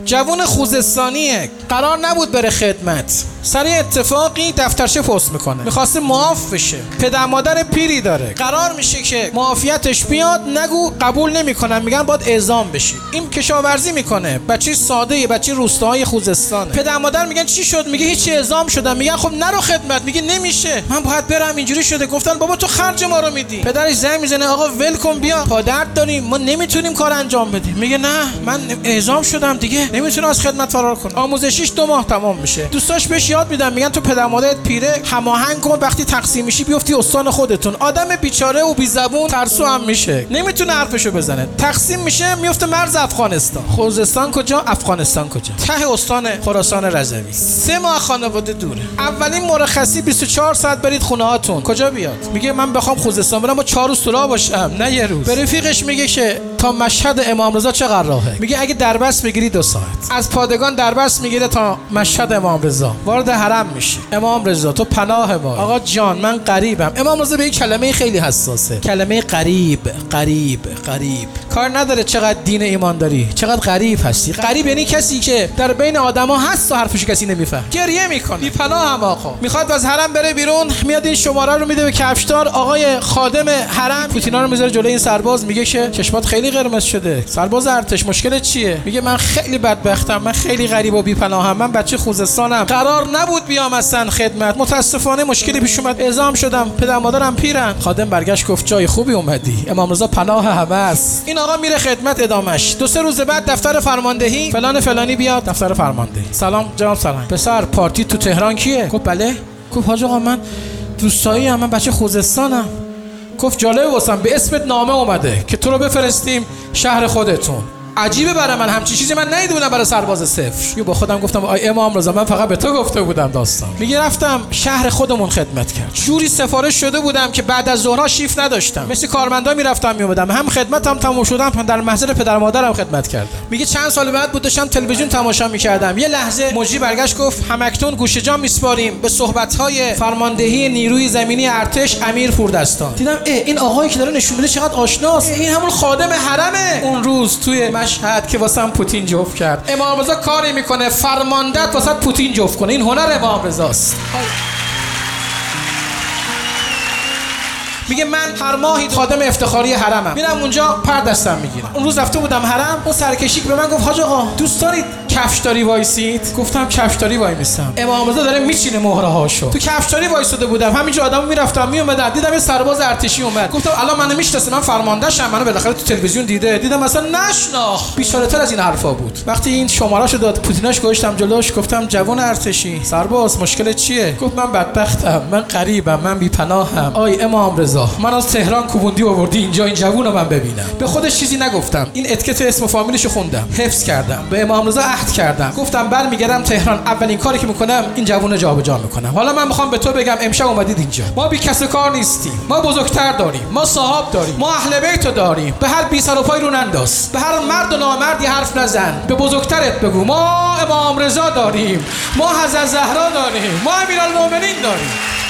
جوون خوزستانیه، قرار نبود بره خدمت، سر اتفاقی دفترچه پست میکنه، میخواسته معاف بشه، پدر مادر پیری داره، قرار میشه که معافیتش بیاد، نگو قبول نمیکنن، میگن باید اعزام بشی. این کشاورزی میکنه، بچه ساده، بچه روستاهای خوزستانه. پدر مادر میگن چی شد؟ میگه هیچ، اعزام شدم. میگن خب نرو خدمت. میگه نمیشه، من باید برم، اینجوری شده. گفتن بابا تو خرج ما رو میدی. پدرش زنگ میزنه آقا ول کن بیا، پادرد داریم، ما نمیتونیم کار انجام بدیم. میگه نه من اعزام شدم دیگه، نمیتونم از خدمت فرار کنم. آموزشیش 2 ماه تمام میشه. دوستاش بهش یاد میدن، میگن تو پدر مادرت پیره، هماهنگ کن، وقتی تقسیم میشی بیفتی استان خودتون. آدم بیچاره و بی زبون ترسو هم میشه، نمیتونه حرفشو بزنه. تقسیم میشه میفته مرز افغانستان. خوزستان کجا؟ افغانستان کجا؟ ته استان خراسان رضوی. 3 ماه خانواده دوره. اولین مرخصی 24 ساعت برید خونه هاتون. کجا بیاد؟ میگه من بخوام خوزستان برم با 4 روز طلا باشم، نه یه روز. به رفیقش میگه که تا مشهد امام رضا چقدر راهه؟ میگه اگه دربست بگیری 2 ساعت. از پادگان دربست میگیره تا مشهد امام رضا. وارد حرم میشه. امام رضا تو پناه ما. آقا جان من غریبم. امام رضا به این کلمه خیلی حساسه. کلمه غریب، غریب، غریب. کار نداره چقدر دین ایمان داری، چقدر غریب هستی. غریب یعنی کسی که در بین آدما هست و حرفش کسی نمیفهم. گریه میکنه. بی پناه هم آقا. میخواد از حرم بره بیرون، میاد این شماره رو میده به کفشدار. آقای خادم حرم پوتینا رو میذاره جلوی این سرباز، میگه که چشمات خیلی قرمز شده. سرباز ارتش مشکلت چیه؟ میگه من خیلی بدبختم، من خیلی غریب و بی پناهم، من بچه خوزستانم، قرار نبود بیام اصلا خدمت، متاسفانه مشکلی پیش اومد، اعزام شدم، پدر مادرم پیرن. خادم برگشت گفت جای خوبی اومدی، امام رضا پناه همه است. این آقا میره خدمت. ادامش 2-3 روز بعد دفتر فرماندهی فلان فلانی بیاد دفتر فرماندهی. سلام جناب سلام، پسر پارتی تو تهران کیه؟ گفت بله. گفت حاج آقا من روستایی ام، من بچه خوزستانم. گفت جالب واسم، به اسمت نامه اومده که تو رو بفرستیم شهر خودتون. عجیبه برای من، همچین چیزی من ندیده بودم برای سرباز صفر. با خودم گفتم آی امام رضا من فقط به تو گفته بودم داستان. میگه رفتم شهر خودمون خدمت کرد. جوری سفارش شده بودم که بعد از ظهرها شیفت نداشتم، مثل کارمندا میرفتم میومدم، هم خدمتم تموم شدم، هم در محضر پدر مادرم خدمت کردم. میگه چند سال بعد بود داشتم تلویزیون تماشا میکردم، یه لحظه مجری برگشت گفت همکنون گوش جان میسپاریم به صحبت‌های فرماندهی نیروی زمینی ارتش امیر پوردستان. دیدم این آقایی که داره نشون میده چقدر آشناست، این همون خادم حرمه. اون روز توی مشهد که واسم پوتین جفت کرد. امام رضا کاری میکنه فرماندهت واسه پوتین جفت کنه، این هنر امام رضاست. میگه من هر ماهی خادم افتخاری حرمم، میرم اونجا پر دستم میگیرم. اون روز رفته بودم حرم، اون سرکشی که به من گفت حاج آقا دوست دارید کفشداری وایسید؟ گفتم کفشداری وای میسم. امام رضا داره میچینه مهره هاشو. تو کفشداری وایساده بودم، همینجا آدمو میرفتم میومدن، دیدم یه سرباز ارتشی اومد. گفتم الان منو میشناسه، من فرماندهشم، منو بالاخره تو تلویزیون دیده. دیدم اصلا نشناخت، بیچاره‌تر از این حرفا بود. وقتی این شماره‌شو داد پوتیناش گذاشتم جلوش، گفتم جوان ارتشی سرباز مشکلت چیه؟ گفت من بدبختم، من غریبم، من بی پناهم. آی امام رضا من از تهران کوبوندی آوردی اینجا، این جوونو من ببینم. به خودش چیزی نگفتم، این اتیکت اسم و فامیلشو خوندم، حفظ کردم، به امام رضا عهد کردم، گفتم برمیگردم تهران اولین کاری که میکنم این جوونو جابجا میکنم. حالا من میخوام به تو بگم امشب اومدید اینجا، ما بی کس کار نیستیم، ما بزرگتر داریم، ما صاحب داریم، ما اهل بیتو داریم. به هر بی سر و پای رو ننداز، به هر مرد و نامردی حرف نزن، به بزرگترت بگو ما امام رضا داریم، ما حضرت زهرا داریم، ما امیرالمومنین داریم.